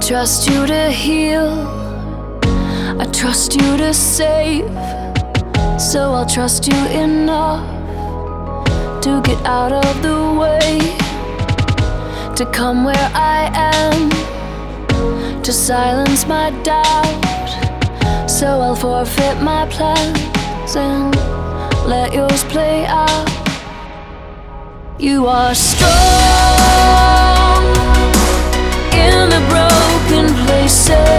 trust you to heal, I trust you to save. So I'll trust you enough to get out of the way, to come where I am, to silence my doubt. So I'll forfeit my plans and let yours play out. You are strong in the broken places.